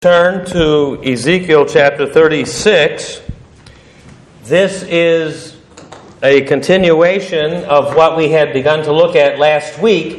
Turn to Ezekiel chapter 36. This is a continuation of what we had begun to look at last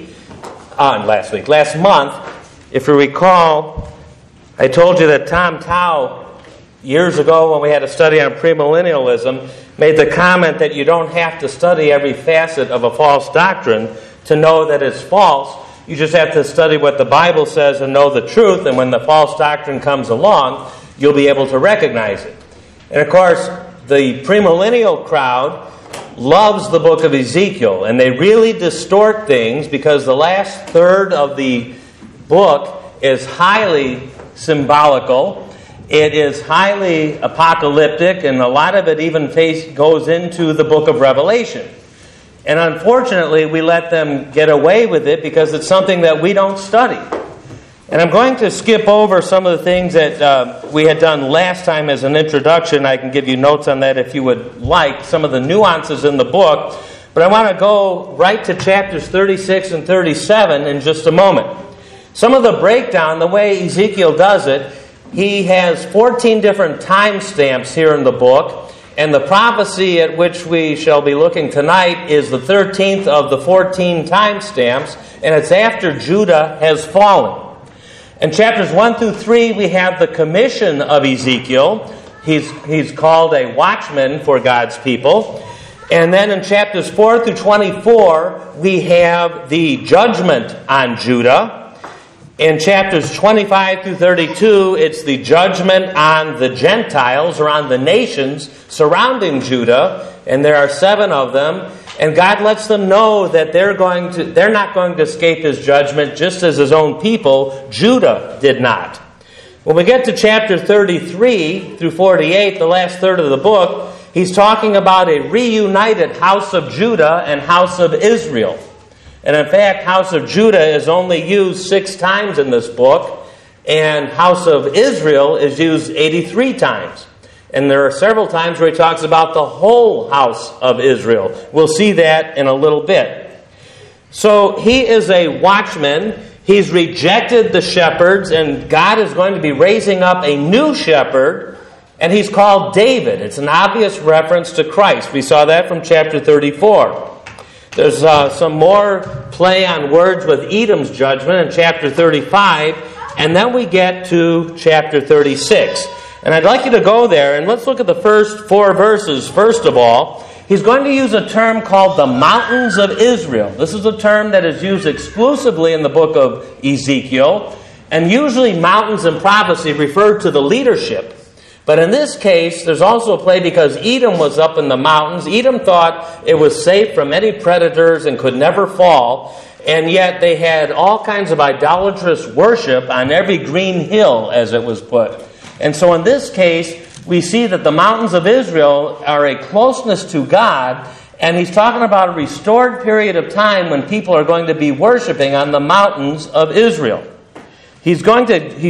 month. If you recall, I told you that Tom Tao, years ago when we had a study on premillennialism, made the comment that you don't have to study every facet of a false doctrine to know that it's false. You just have to study what the Bible says and know the truth, and when the false doctrine comes along, you'll be able to recognize it. And of course, the premillennial crowd loves the book of Ezekiel, and they really distort things because the last third of the book is highly symbolical. It is highly apocalyptic, and a lot of it even goes into the book of Revelation. And unfortunately, we let them get away with it because it's something that we don't study. And I'm going to skip over some of the things that we had done last time as an introduction. I can give you notes on that if you would like, some of the nuances in the book. But I want to go right to chapters 36 and 37 in just a moment. Some of the breakdown, the way Ezekiel does it, he has 14 different timestamps here in the book. And the prophecy at which we shall be looking tonight is the 13th of the 14 timestamps, and it's after Judah has fallen. In chapters 1 through 3, we have the commission of Ezekiel. He's called a watchman for God's people. And then in chapters 4 through 24, we have the judgment on Judah. In chapters 25 through 32, it's the judgment on the Gentiles, or on the nations surrounding Judah, and there are 7 of them. And God lets them know that they're not going to escape His judgment, just as His own people, Judah, did not. When we get to chapter 33 through 48, the last third of the book, he's talking about a reunited house of Judah and house of Israel. And in fact, house of Judah is only used 6 times in this book, and house of Israel is used 83 times. And there are several times where he talks about the whole house of Israel. We'll see that in a little bit. So he is a watchman. He's rejected the shepherds, and God is going to be raising up a new shepherd, and he's called David. It's an obvious reference to Christ. We saw that from chapter 34. There's some more play on words with Edom's judgment in chapter 35, and then we get to chapter 36. And I'd like you to go there, and let's look at the first 4 verses. First of all, he's going to use a term called the mountains of Israel. This is a term that is used exclusively in the book of Ezekiel, and usually mountains in prophecy refer to the leadership. But in this case, there's also a play because Edom was up in the mountains. Edom thought it was safe from any predators and could never fall. And yet they had all kinds of idolatrous worship on every green hill, as it was put. And so in this case, we see that the mountains of Israel are a closeness to God. And he's talking about a restored period of time when people are going to be worshiping on the mountains of Israel. He's going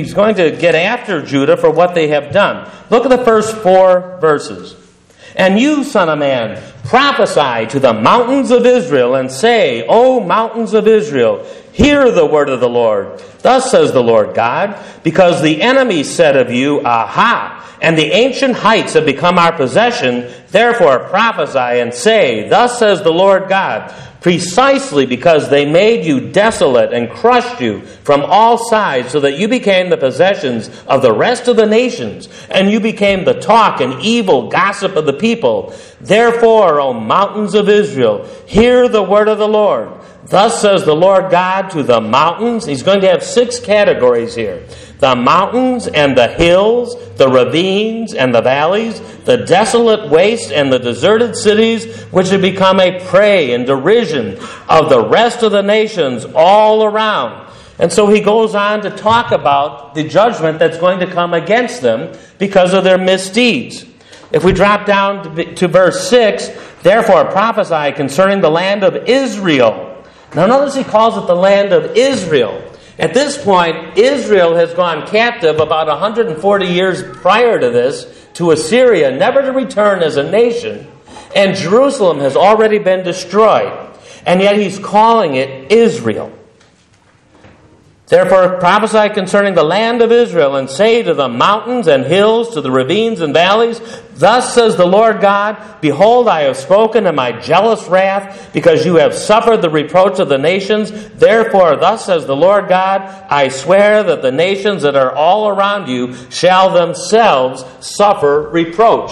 to get after Judah for what they have done. Look at the first 4 verses. And you, son of man, prophesy to the mountains of Israel and say, O mountains of Israel, hear the word of the Lord. Thus says the Lord God, because the enemy said of you, Aha! And the ancient heights have become our possession. Therefore prophesy and say, Thus says the Lord God, precisely because they made you desolate and crushed you from all sides, so that you became the possessions of the rest of the nations, and you became the talk and evil gossip of the people. Therefore, O mountains of Israel, hear the word of the Lord. Thus says the Lord God to the mountains. He's going to have 6 categories here. The mountains and the hills, the ravines and the valleys, the desolate waste and the deserted cities, which have become a prey and derision of the rest of the nations all around. And so he goes on to talk about the judgment that's going to come against them because of their misdeeds. If we drop down to verse 6, therefore prophesy concerning the land of Israel. Now notice he calls it the land of Israel. At this point, Israel has gone captive about 140 years prior to this to Assyria, never to return as a nation, and Jerusalem has already been destroyed. And yet he's calling it Israel. Therefore prophesy concerning the land of Israel, and say to the mountains and hills, to the ravines and valleys, Thus says the Lord God, Behold, I have spoken in my jealous wrath, because you have suffered the reproach of the nations. Therefore, thus says the Lord God, I swear that the nations that are all around you shall themselves suffer reproach.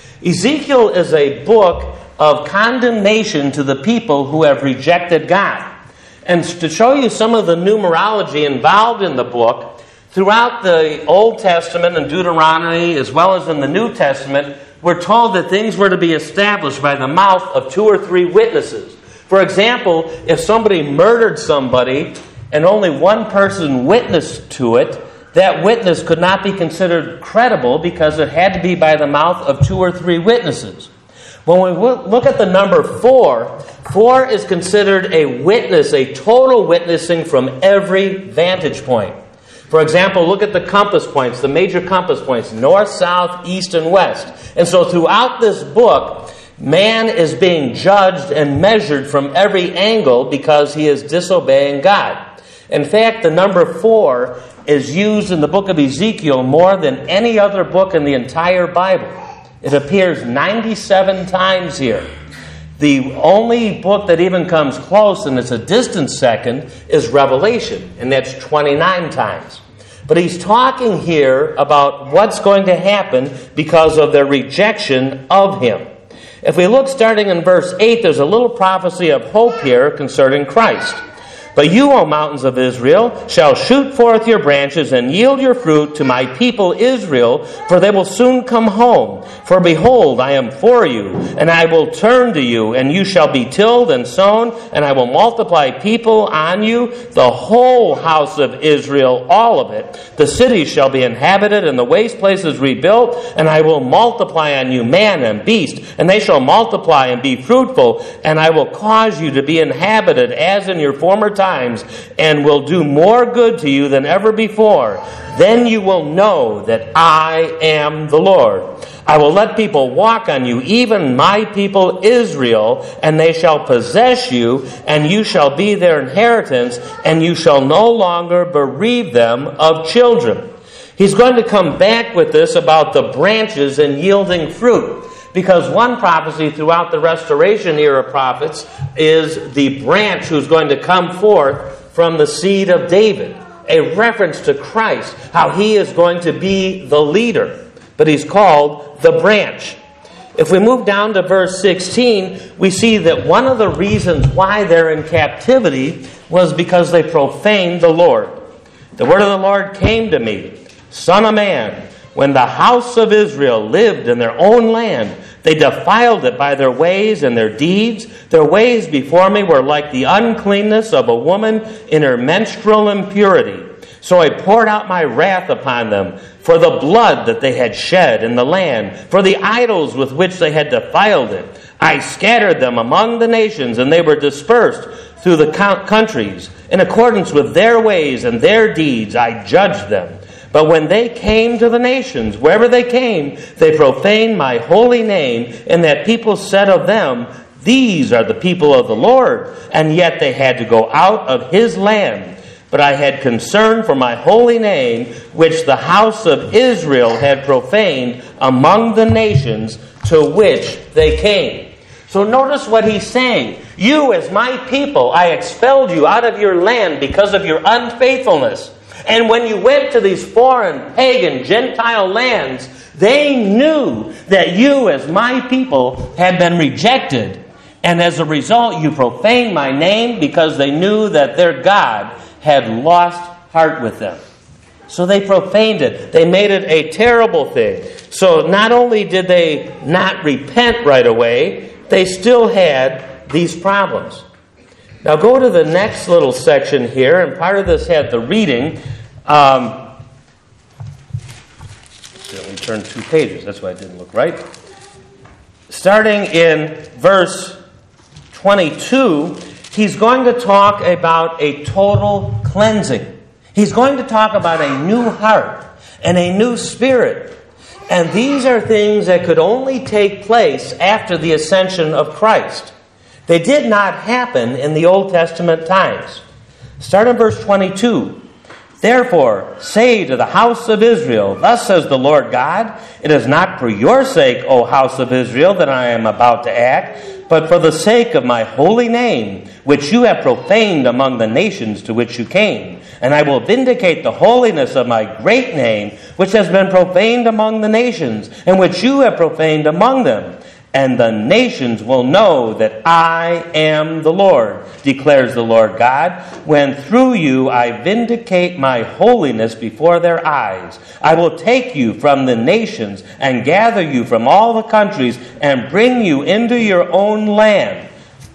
Ezekiel is a book of condemnation to the people who have rejected God. And to show you some of the numerology involved in the book, throughout the Old Testament and Deuteronomy, as well as in the New Testament, we're told that things were to be established by the mouth of 2 or 3 witnesses. For example, if somebody murdered somebody and only one person witnessed to it, that witness could not be considered credible because it had to be by the mouth of 2 or 3 witnesses. When we look at the number 4, 4 is considered a witness, a total witnessing from every vantage point. For example, look at the compass points, the major compass points, north, south, east, and west. And so throughout this book, man is being judged and measured from every angle because he is disobeying God. In fact, the number 4 is used in the book of Ezekiel more than any other book in the entire Bible. It appears 97 times here. The only book that even comes close, and it's a distant second, is Revelation, and that's 29 times. But he's talking here about what's going to happen because of their rejection of him. If we look starting in verse 8, there's a little prophecy of hope here concerning Christ. But you, O mountains of Israel, shall shoot forth your branches and yield your fruit to my people Israel, for they will soon come home. For behold, I am for you, and I will turn to you, and you shall be tilled and sown, and I will multiply people on you, the whole house of Israel, all of it. The cities shall be inhabited, and the waste places rebuilt, and I will multiply on you man and beast, and they shall multiply and be fruitful, and I will cause you to be inhabited as in your former times, and will do more good to you than ever before. Then you will know that I am the Lord. I will let people walk on you, even my people Israel, and they shall possess you, and you shall be their inheritance, and you shall no longer bereave them of children. He's going to come back with this about the branches and yielding fruit. Because one prophecy throughout the Restoration era prophets is the branch who's going to come forth from the seed of David. A reference to Christ, how he is going to be the leader. But he's called the branch. If we move down to verse 16, we see that one of the reasons why they're in captivity was because they profaned the Lord. The word of the Lord came to me, Son of man, when the house of Israel lived in their own land, they defiled it by their ways and their deeds. Their ways before me were like the uncleanness of a woman in her menstrual impurity. So I poured out my wrath upon them for the blood that they had shed in the land, for the idols with which they had defiled it. I scattered them among the nations, and they were dispersed through the countries. In accordance with their ways and their deeds, I judged them. But when they came to the nations, wherever they came, they profaned my holy name, and that people said of them, These are the people of the Lord, and yet they had to go out of his land. But I had concern for my holy name, which the house of Israel had profaned among the nations to which they came. So notice what he's saying. You, as my people, I expelled you out of your land because of your unfaithfulness. And when you went to these foreign, pagan, Gentile lands, they knew that you, as my people, had been rejected. And as a result, you profaned my name because they knew that their God had lost heart with them. So they profaned it. They made it a terrible thing. So not only did they not repent right away, they still had these problems. Now go to the next little section here, and part of this had the reading. Let me turn 2 pages. That's why it didn't look right. Starting in verse 22, he's going to talk about a total cleansing. He's going to talk about a new heart and a new spirit. And these are things that could only take place after the ascension of Christ. They did not happen in the Old Testament times. Start in verse 22. Therefore, say to the house of Israel, thus says the Lord God, it is not for your sake, O house of Israel, that I am about to act, but for the sake of my holy name, which you have profaned among the nations to which you came. And I will vindicate the holiness of my great name, which has been profaned among the nations, and which you have profaned among them. And the nations will know that I am the Lord, declares the Lord God, when through you I vindicate my holiness before their eyes. I will take you from the nations and gather you from all the countries and bring you into your own land.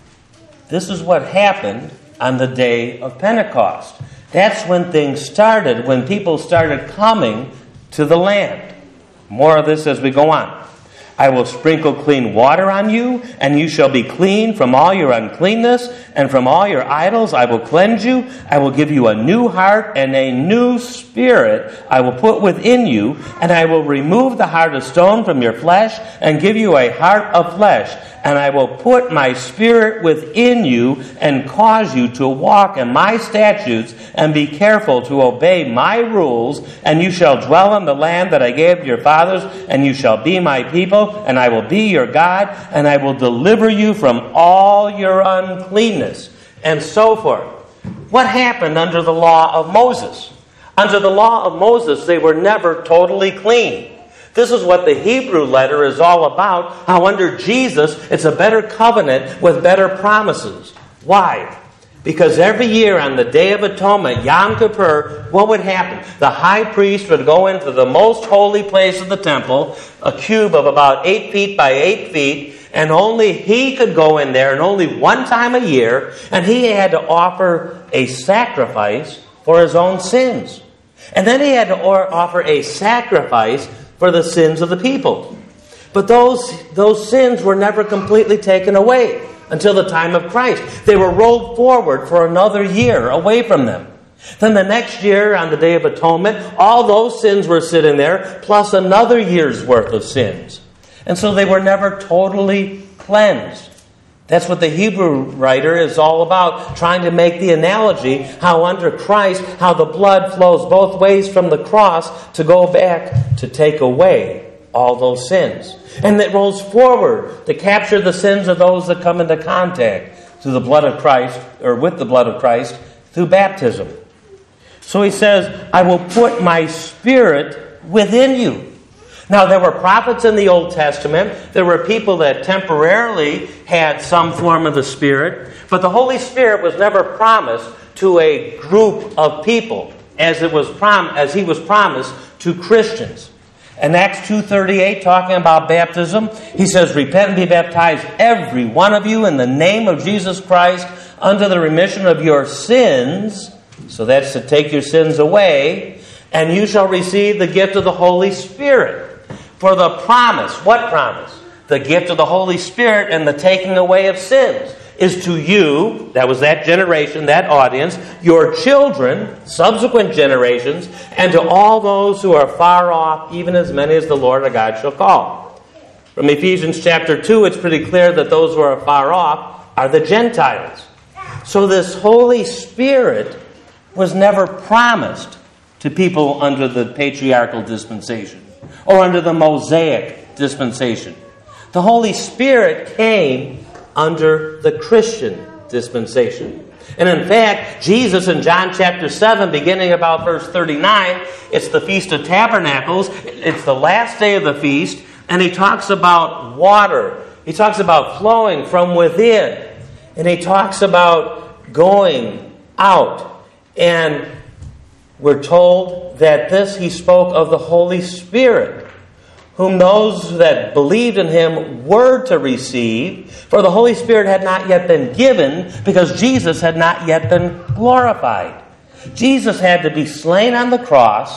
This is what happened on the day of Pentecost. That's when things started, when people started coming to the land. More of this as we go on. I will sprinkle clean water on you, and you shall be clean from all your uncleanness, and from all your idols I will cleanse you. I will give you a new heart, and a new spirit I will put within you, and I will remove the heart of stone from your flesh, and give you a heart of flesh. And I will put my spirit within you, and cause you to walk in my statutes, and be careful to obey my rules, and you shall dwell in the land that I gave to your fathers, and you shall be my people, and I will be your God, and I will deliver you from all your uncleanness, and so forth. What happened under the law of Moses? Under the law of Moses, they were never totally clean. This is what the Hebrew letter is all about, how under Jesus it's a better covenant with better promises. Why? Because every year on the Day of Atonement, Yom Kippur, what would happen? The high priest would go into the most holy place of the temple, a cube of about 8 feet by 8 feet, and only he could go in there, and only one time a year, and he had to offer a sacrifice for his own sins. And then he had to offer a sacrifice for the sins of the people. But those sins were never completely taken away until the time of Christ. They were rolled forward for another year away from them. Then the next year, on the Day of Atonement, all those sins were sitting there, plus another year's worth of sins. And so they were never totally cleansed. That's what the Hebrew writer is all about, trying to make the analogy how under Christ, how the blood flows both ways from the cross to go back to take away all those sins. And it rolls forward to capture the sins of those that come into contact through the blood of Christ, or with the blood of Christ, through baptism. So he says, I will put my spirit within you. Now, there were prophets in the Old Testament. There were people that temporarily had some form of the Spirit. But the Holy Spirit was never promised to a group of people as he was promised to Christians. In Acts 2:38, talking about baptism, he says, repent and be baptized, every one of you, in the name of Jesus Christ, unto the remission of your sins. So that's to take your sins away. And you shall receive the gift of the Holy Spirit. For the promise, what promise? The gift of the Holy Spirit and the taking away of sins is to you, that was that generation, that audience, your children, subsequent generations, and to all those who are far off, even as many as the Lord our God shall call. From Ephesians chapter 2, it's pretty clear that those who are far off are the Gentiles. So this Holy Spirit was never promised to people under the patriarchal dispensation or under the Mosaic dispensation. The Holy Spirit came under the Christian dispensation. And in fact, Jesus in John chapter 7, beginning about verse 39, it's the Feast of Tabernacles. It's the last day of the feast. And he talks about water. He talks about flowing from within. And he talks about going out. And we're told that this he spoke of the Holy Spirit, whom those that believed in him were to receive, for the Holy Spirit had not yet been given because Jesus had not yet been glorified. Jesus had to be slain on the cross,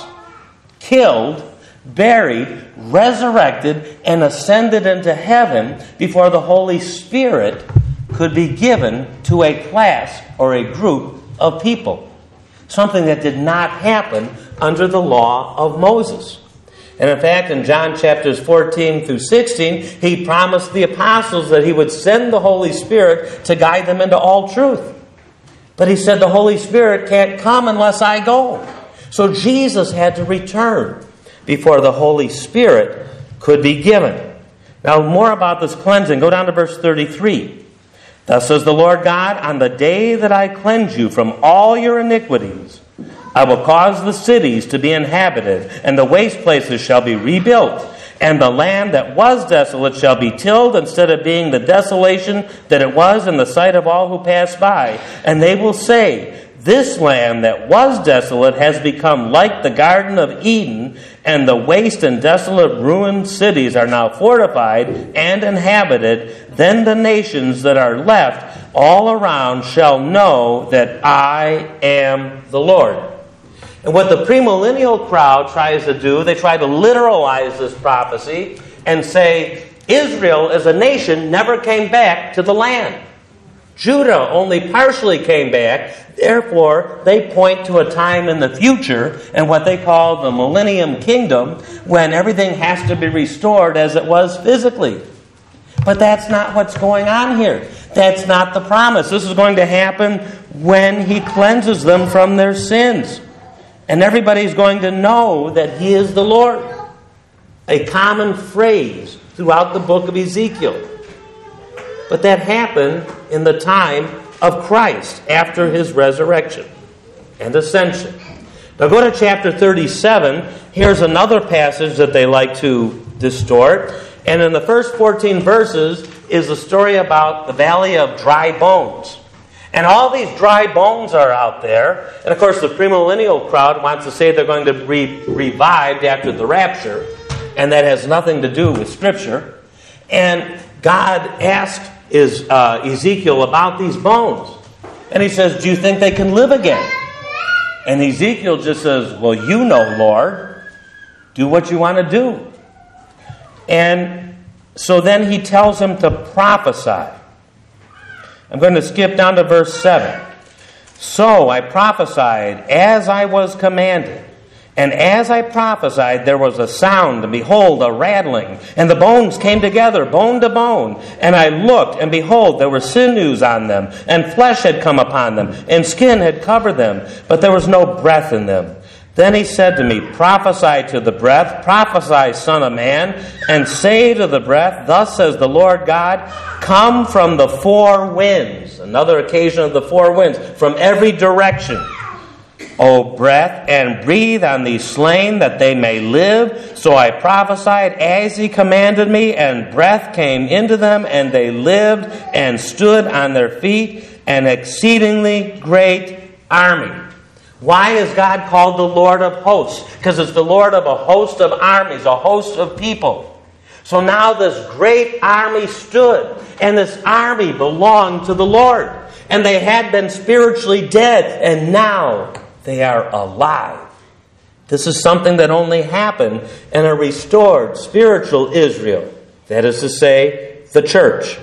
killed, buried, resurrected, and ascended into heaven before the Holy Spirit could be given to a class or a group of people. Something that did not happen under the law of Moses. And in fact, in John chapters 14 through 16, he promised the apostles that he would send the Holy Spirit to guide them into all truth. But he said the Holy Spirit can't come unless I go. So Jesus had to return before the Holy Spirit could be given. Now, more about this cleansing. Go down to verse 33. Thus says the Lord God, on the day that I cleanse you from all your iniquities, I will cause the cities to be inhabited, and the waste places shall be rebuilt, and the land that was desolate shall be tilled instead of being the desolation that it was in the sight of all who pass by. And they will say, this land that was desolate has become like the Garden of Eden, and the waste and desolate ruined cities are now fortified and inhabited. Then the nations that are left all around shall know that I am the Lord. And what the premillennial crowd tries to do, they try to literalize this prophecy and say, Israel as a nation never came back to the land. Judah only partially came back. Therefore, they point to a time in the future and what they call the Millennium Kingdom, when everything has to be restored as it was physically. But that's not what's going on here. That's not the promise. This is going to happen when He cleanses them from their sins. And everybody's going to know that He is the Lord. A common phrase throughout the book of Ezekiel. But that happened in the time of Christ after His resurrection and ascension. Now go to chapter 37. Here's another passage that they like to distort. And in the first 14 verses is a story about the valley of dry bones. And all these dry bones are out there. And of course the premillennial crowd wants to say they're going to be revived after the rapture. And that has nothing to do with Scripture. And God asked Ezekiel about these bones. And He says, do you think they can live again? And Ezekiel just says, well, you know, Lord. Do what you want to do. And so then He tells him to prophesy. I'm going to skip down to verse 7. So I prophesied as I was commanded. And as I prophesied, there was a sound, and behold, a rattling. And the bones came together, bone to bone. And I looked, and behold, there were sinews on them, and flesh had come upon them, and skin had covered them, but there was no breath in them. Then He said to me, prophesy to the breath, prophesy, son of man, and say to the breath, thus says the Lord God, come from the four winds. Another occasion of the four winds, from every direction. O breath, and breathe on these slain that they may live. So I prophesied as He commanded me, and breath came into them, and they lived and stood on their feet, an exceedingly great army. Why is God called the Lord of hosts? Because it's the Lord of a host of armies, a host of people. So now this great army stood, and this army belonged to the Lord. And they had been spiritually dead, and now they are alive. This is something that only happened in a restored spiritual Israel. That is to say, the church.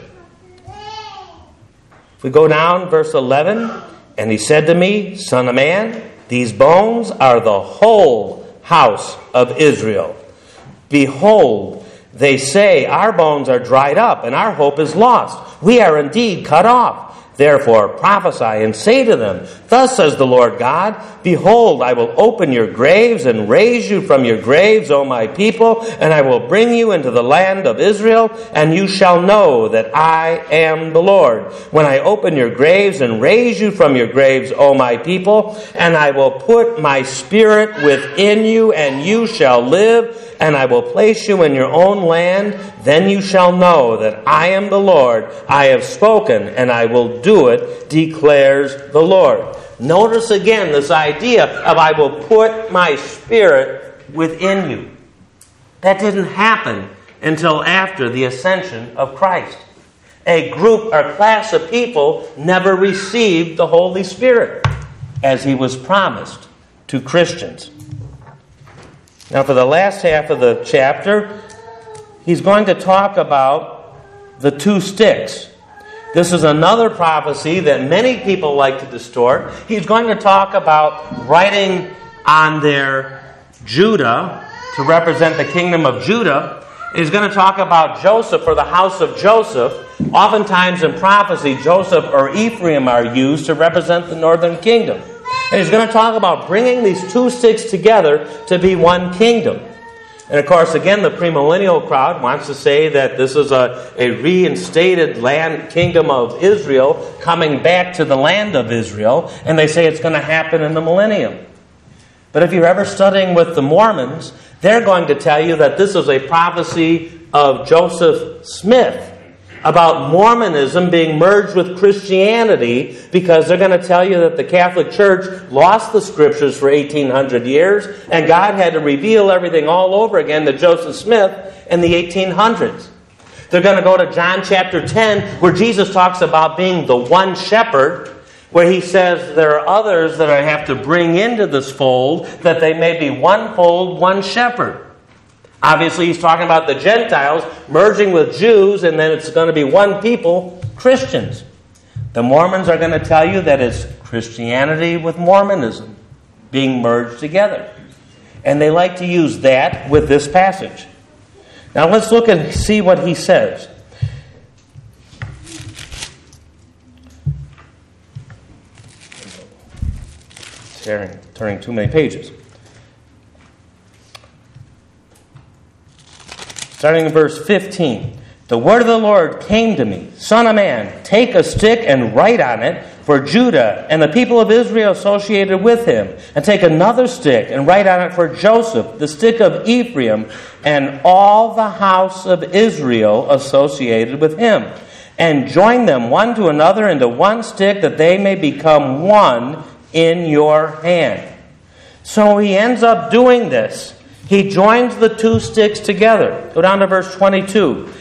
If we go down, verse 11, and He said to me, son of man, these bones are the whole house of Israel. Behold, they say, our bones are dried up, and our hope is lost. We are indeed cut off. Therefore prophesy and say to them, thus says the Lord God, behold, I will open your graves and raise you from your graves, O my people, and I will bring you into the land of Israel, and you shall know that I am the Lord. When I open your graves and raise you from your graves, O my people, and I will put my spirit within you, and you shall live, and I will place you in your own land, then you shall know that I am the Lord. I have spoken, and I will do it, declares the Lord. Notice again this idea of I will put my spirit within you. That didn't happen until after the ascension of Christ. A group or class of people never received the Holy Spirit as He was promised to Christians. Now, for the last half of the chapter, he's going to talk about the two sticks. This is another prophecy that many people like to distort. He's going to talk about writing on their Judah to represent the kingdom of Judah. He's going to talk about Joseph or the house of Joseph. Oftentimes in prophecy, Joseph or Ephraim are used to represent the northern kingdom. And he's going to talk about bringing these two sticks together to be one kingdom. And of course, again, the premillennial crowd wants to say that this is a reinstated land kingdom of Israel coming back to the land of Israel. And they say it's going to happen in the millennium. But if you're ever studying with the Mormons, they're going to tell you that this is a prophecy of Joseph Smith about Mormonism being merged with Christianity, because they're going to tell you that the Catholic Church lost the Scriptures for 1,800 years, and God had to reveal everything all over again to Joseph Smith in the 1800s. They're going to go to John chapter 10, where Jesus talks about being the one shepherd, where he says there are others that I have to bring into this fold, that they may be one fold, one shepherd. Obviously, he's talking about the Gentiles merging with Jews, and then it's going to be one people, Christians. The Mormons are going to tell you that it's Christianity with Mormonism being merged together. And they like to use that with this passage. Now let's look and see what he says. Turning too many pages. Starting in verse 15. The word of the Lord came to me, Son of man, take a stick and write on it for Judah and the people of Israel associated with him. And take another stick and write on it for Joseph, the stick of Ephraim, and all the house of Israel associated with him. And join them one to another into one stick, that they may become one in your hand. So he ends up doing this. He joins the two sticks together. Go down to verse 22.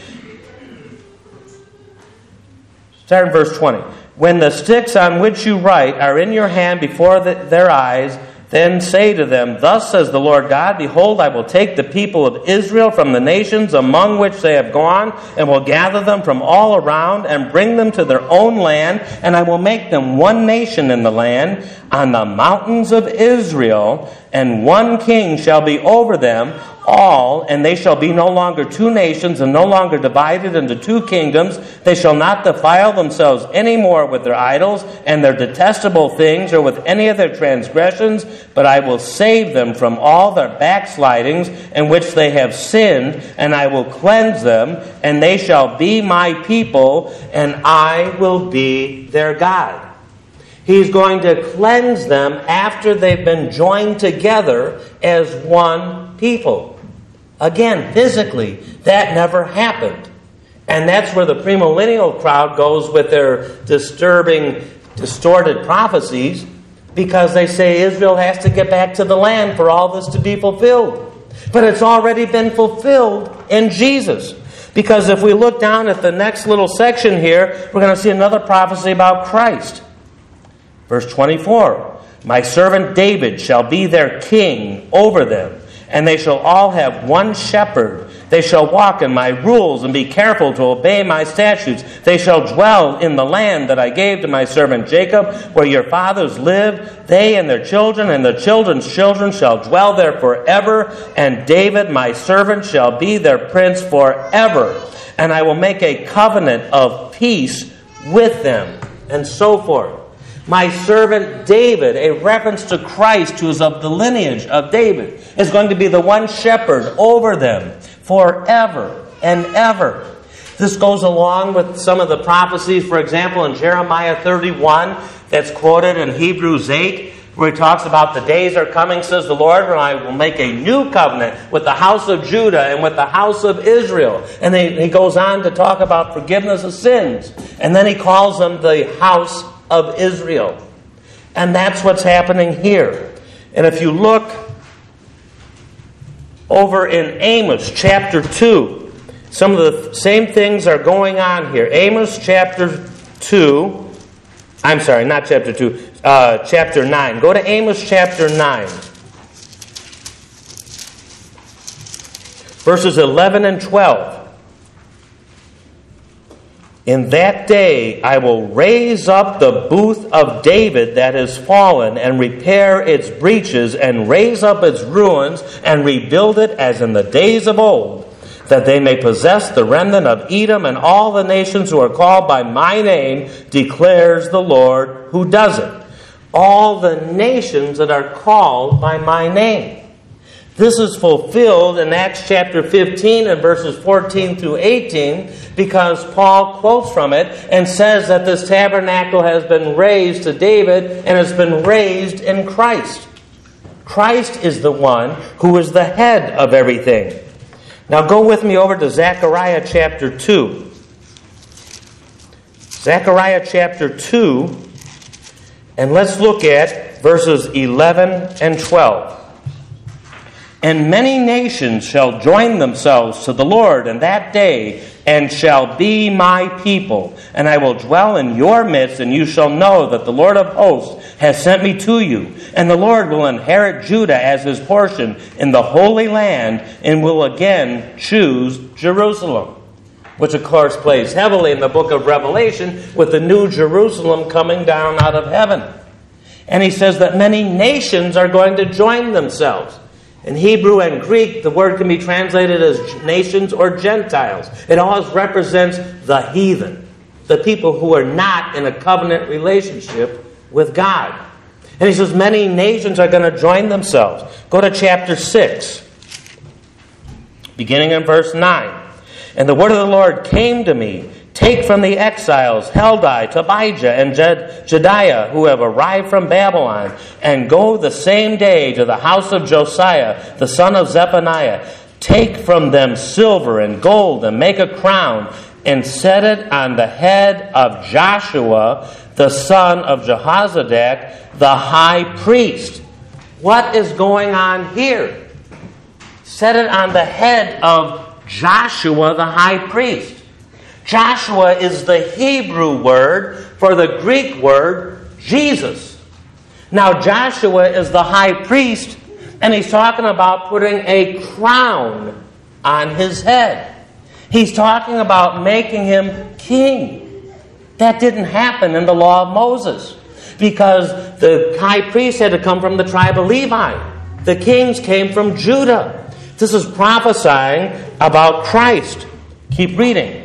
Start in verse 20. When the sticks on which you write are in your hand before their eyes, then say to them, Thus says the Lord God, Behold, I will take the people of Israel from the nations among which they have gone, and will gather them from all around, and bring them to their own land, and I will make them one nation in the land, on the mountains of Israel, and one king shall be over them all, and they shall be no longer two nations, and no longer divided into two kingdoms. They shall not defile themselves any more with their idols and their detestable things, or with any of their transgressions, but I will save them from all their backslidings in which they have sinned, and I will cleanse them, and they shall be my people, and I will be their God. He's going to cleanse them after they've been joined together as one people. Again, physically, that never happened. And that's where the premillennial crowd goes with their disturbing, distorted prophecies, because they say Israel has to get back to the land for all this to be fulfilled. But it's already been fulfilled in Jesus. Because if we look down at the next little section here, we're going to see another prophecy about Christ. Verse 24, My servant David shall be their king over them, and they shall all have one shepherd. They shall walk in my rules and be careful to obey my statutes. They shall dwell in the land that I gave to my servant Jacob, where your fathers lived. They and their children and their children's children shall dwell there forever. And David, my servant, shall be their prince forever. And I will make a covenant of peace with them. And so forth. My servant David, a reference to Christ, who is of the lineage of David, is going to be the one shepherd over them forever and ever. This goes along with some of the prophecies, for example, in Jeremiah 31, that's quoted in Hebrews 8, where he talks about the days are coming, says the Lord, when I will make a new covenant with the house of Judah and with the house of Israel. And he goes on to talk about forgiveness of sins. And then he calls them the house of Israel. And that's what's happening here. And if you look over in Amos chapter 2, some of the same things are going on here. Amos chapter 2, I'm sorry, not chapter 2, chapter 9. Go to Amos chapter 9. Verses 11 and 12. In that day I will raise up the booth of David that is fallen, and repair its breaches, and raise up its ruins, and rebuild it as in the days of old, that they may possess the remnant of Edom and all the nations who are called by my name, declares the Lord who does it. all the nations that are called by my name. This is fulfilled in Acts chapter 15 and verses 14 through 18 because Paul quotes from it and says that this tabernacle has been raised to David and has been raised in Christ. Christ is the one who is the head of everything. Now go with me over to Zechariah chapter 2. Zechariah chapter 2, and let's look at verses 11 and 12. And many nations shall join themselves to the Lord in that day, and shall be my people. And I will dwell in your midst, and you shall know that the Lord of hosts has sent me to you. And the Lord will inherit Judah as his portion in the Holy Land, and will again choose Jerusalem. Which, of course, plays heavily in the book of Revelation with the new Jerusalem coming down out of heaven. And he says that many nations are going to join themselves. In Hebrew and Greek, the word can be translated as nations or Gentiles. It always represents the heathen, the people who are not in a covenant relationship with God. And he says many nations are going to join themselves. Go to chapter 6, beginning in verse 9. And the word of the Lord came to me, take from the exiles Heldai, Tobijah, and Jediah, who have arrived from Babylon, and go the same day to the house of Josiah, the son of Zephaniah. Take from them silver and gold, and make a crown, and set it on the head of Joshua, the son of Jehozadak, the high priest. What is going on here? Set it on the head of Joshua, the high priest. Joshua is the Hebrew word for the Greek word Jesus. Now, Joshua is the high priest, and he's talking about putting a crown on his head. He's talking about making him king. That didn't happen in the law of Moses because the high priest had to come from the tribe of Levi. The kings came from Judah. This is prophesying about Christ. Keep reading.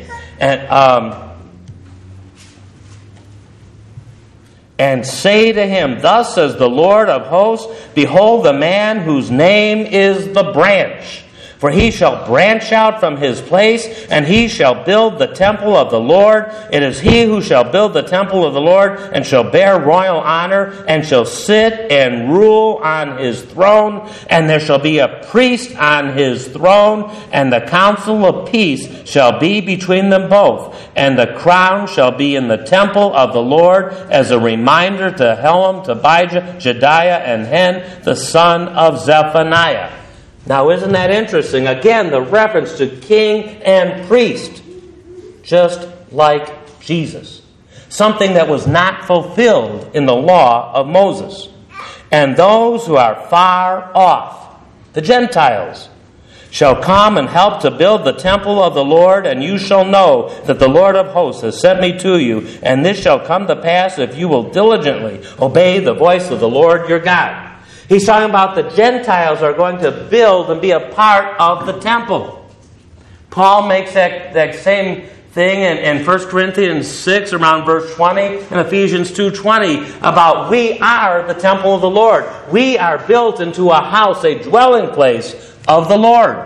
And say to him, thus says the Lord of hosts, behold the man whose name is the branch. For he shall branch out from his place, and he shall build the temple of the Lord. It is he who shall build the temple of the Lord, and shall bear royal honor, and shall sit and rule on his throne. And there shall be a priest on his throne, and the council of peace shall be between them both. And the crown shall be in the temple of the Lord as a reminder to Helam, Tobijah, Jediah, and Hen, the son of Zephaniah. Now, isn't that interesting? Again, the reference to king and priest, just like Jesus. Something that was not fulfilled in the law of Moses. And those who are far off, the Gentiles, shall come and help to build the temple of the Lord, and you shall know that the Lord of hosts has sent me to you. And this shall come to pass if you will diligently obey the voice of the Lord your God. He's talking about the Gentiles are going to build and be a part of the temple. Paul makes that same thing in 1 Corinthians 6 around verse 20 and Ephesians 2:20 about we are the temple of the Lord. We are built into a house, a dwelling place of the Lord.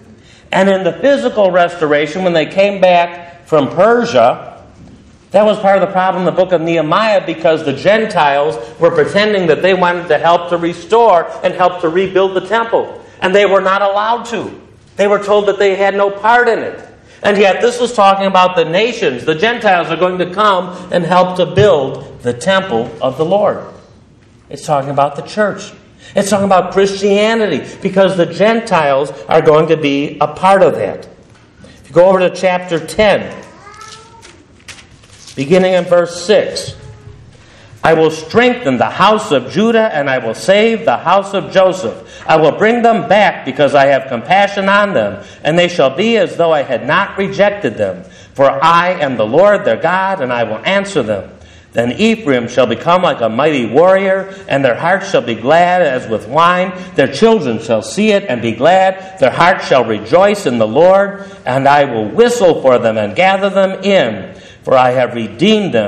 And in the physical restoration, when they came back from Persia, that was part of the problem in the book of Nehemiah because the Gentiles were pretending that they wanted to help to restore and help to rebuild the temple. And they were not allowed to. They were told that they had no part in it. And yet this is talking about the nations. The Gentiles are going to come and help to build the temple of the Lord. It's talking about the church. It's talking about Christianity because the Gentiles are going to be a part of that. If you go over to chapter 10, beginning in verse 6, I will strengthen the house of Judah, and I will save the house of Joseph. I will bring them back because I have compassion on them, and they shall be as though I had not rejected them. For I am the Lord their God, and I will answer them. Then Ephraim shall become like a mighty warrior, and their hearts shall be glad as with wine. Their children shall see it and be glad. Their hearts shall rejoice in the Lord, and I will whistle for them and gather them in. For I have redeemed them,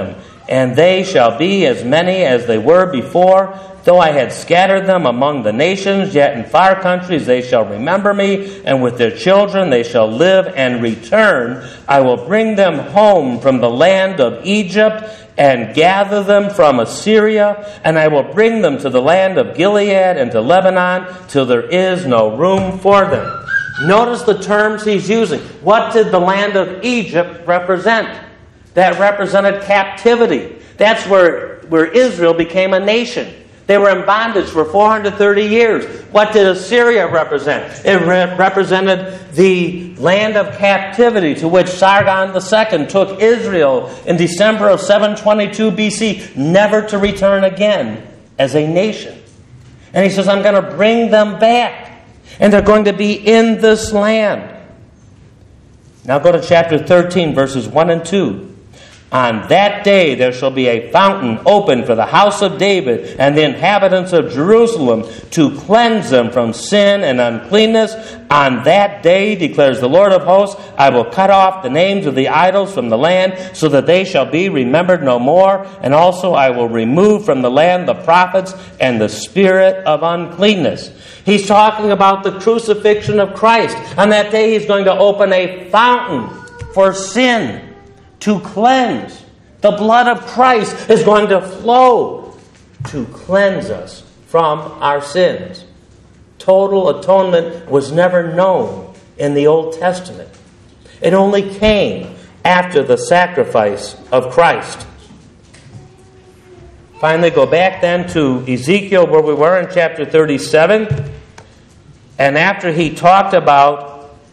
and they shall be as many as they were before. Though I had scattered them among the nations, yet in far countries they shall remember me, and with their children they shall live and return. I will bring them home from the land of Egypt, and gather them from Assyria, and I will bring them to the land of Gilead and to Lebanon, till there is no room for them. Notice the terms he's using. What did the land of Egypt represent? That represented captivity. That's where Israel became a nation. They were in bondage for 430 years. What did Assyria represent? It represented the land of captivity to which Sargon II took Israel in December of 722 BC, never to return again as a nation. And he says, I'm going to bring them back, and they're going to be in this land. Now go to chapter 13, verses 1 and 2. On that day there shall be a fountain opened for the house of David and the inhabitants of Jerusalem, to cleanse them from sin and uncleanness. On that day, declares the Lord of hosts, I will cut off the names of the idols from the land, so that they shall be remembered no more. And also I will remove from the land the prophets and the spirit of uncleanness. He's talking about the crucifixion of Christ. On that day he's going to open a fountain for sin to cleanse. The blood of Christ is going to flow to cleanse us from our sins. Total atonement was never known in the Old Testament. It only came after the sacrifice of Christ. Finally, go back then to Ezekiel, where we were in chapter 37. And after he talked about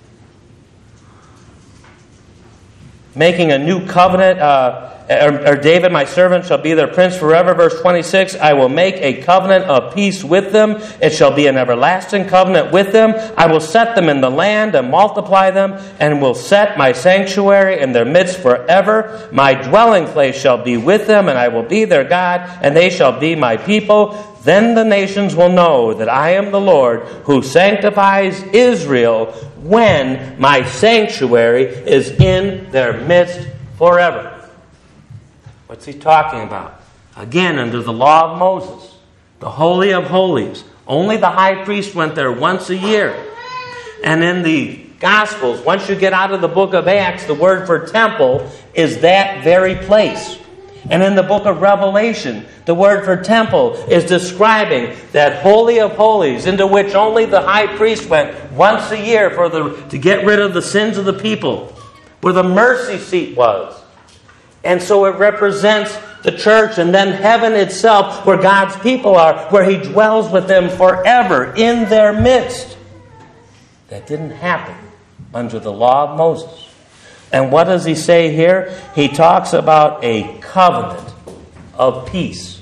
making a new covenant, or David, my servant, shall be their prince forever. Verse 26, I will make a covenant of peace with them. It shall be an everlasting covenant with them. I will set them in the land and multiply them, and will set my sanctuary in their midst forever. My dwelling place shall be with them, and I will be their God, and they shall be my people. Then the nations will know that I am the Lord, who sanctifies Israel, when my sanctuary is in their midst forever. What's he talking about? Again, under the law of Moses, the Holy of Holies, only the high priest went there once a year. And in the Gospels, once you get out of the book of Acts, the word for temple is that very place. And in the book of Revelation, the word for temple is describing that Holy of Holies, into which only the high priest went once a year to get rid of the sins of the people, where the mercy seat was. And so it represents the church, and then heaven itself, where God's people are, where He dwells with them forever in their midst. That didn't happen under the law of Moses. And what does he say here? He talks about a covenant of peace.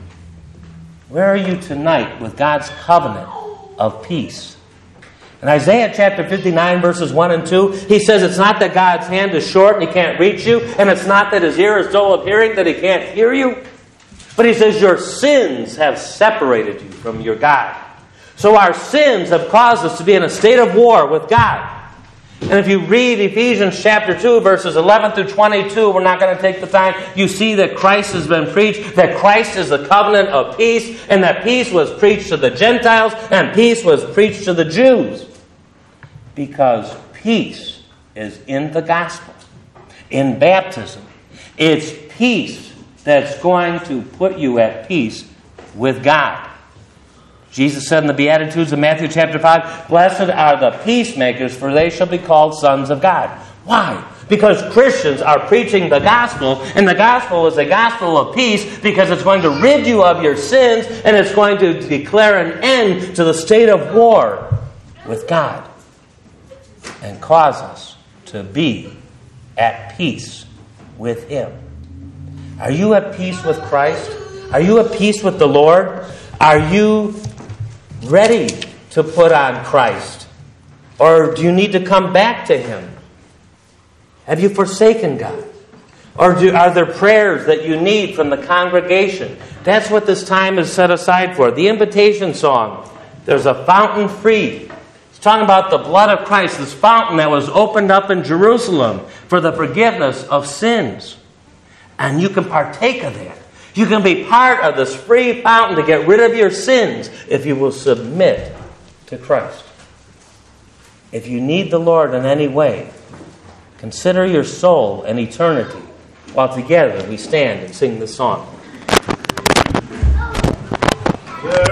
Where are you tonight with God's covenant of peace? In Isaiah chapter 59, verses 1 and 2, he says it's not that God's hand is short and He can't reach you, and it's not that His ear is dull of hearing that He can't hear you. But he says your sins have separated you from your God. So our sins have caused us to be in a state of war with God. And if you read Ephesians chapter 2, verses 11 through 22, we're not going to take the time, you see that Christ has been preached, that Christ is the covenant of peace, and that peace was preached to the Gentiles, and peace was preached to the Jews. Because peace is in the gospel, in baptism. It's peace that's going to put you at peace with God. Jesus said in the Beatitudes of Matthew chapter 5, blessed are the peacemakers, for they shall be called sons of God. Why? Because Christians are preaching the gospel, and the gospel is a gospel of peace because it's going to rid you of your sins, and it's going to declare an end to the state of war with God and cause us to be at peace with Him. Are you at peace with Christ? Are you at peace with the Lord? Are you ready to put on Christ? Or do you need to come back to Him? Have you forsaken God? Or are there prayers that you need from the congregation? That's what this time is set aside for. The invitation song, there's a fountain free. It's talking about the blood of Christ, this fountain that was opened up in Jerusalem for the forgiveness of sins. And you can partake of that. You can be part of this free fountain to get rid of your sins if you will submit to Christ. If you need the Lord in any way, consider your soul and eternity while together we stand and sing this song. Yeah.